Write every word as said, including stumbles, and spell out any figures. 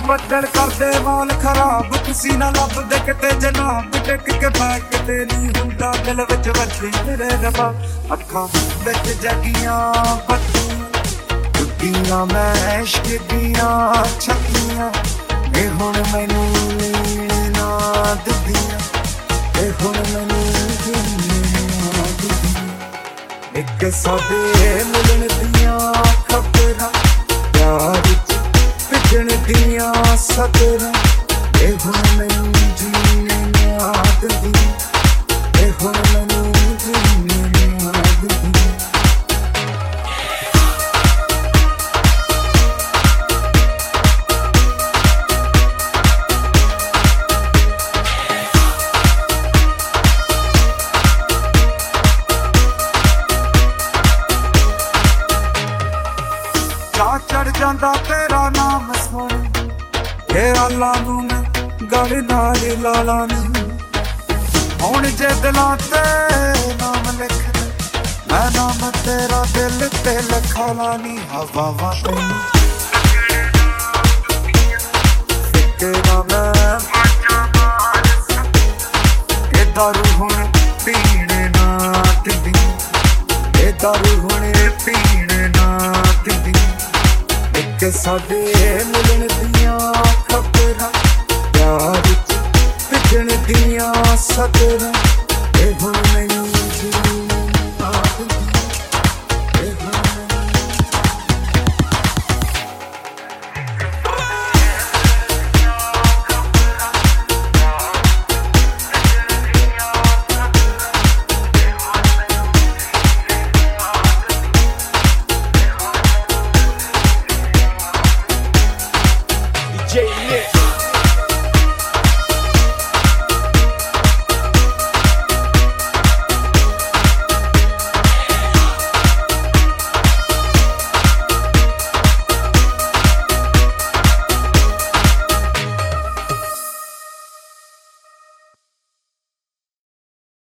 बदल कर दे माल खराब किसी ना लब दे किते जनाब टिक के बैठ किते नहीं हुंदा दिल विच वजे मेरे रबा अखां विच जगियां बत्तियां टुटियां मैं इश्क दियां छत्तियां ए हुण मैनू ना दिदियां ए हुण मैनू ना दिदियां एक साडे मिलन दियां खबरां प्यार पिजण दियां सदरां ए हुण मैनू जीने ना दिदियां ए हुण मैनू जीने ना दिदियां चढ़ जांदा तेरा नाम सुन तेरा लानू मैं गल नाल लाला नी हुण जे दिलां ते नाम लिख मैं नाम तेरा दिल ते लिखा लानी हवावां तैनूं तेरा मैं ए दारू हुण पीण ना दिंदी ए दारू हुण पीण ना दिंदी के साडे मिलन दियां खबरां प्यार च पिजण दियां सदरां ए हुण मैनू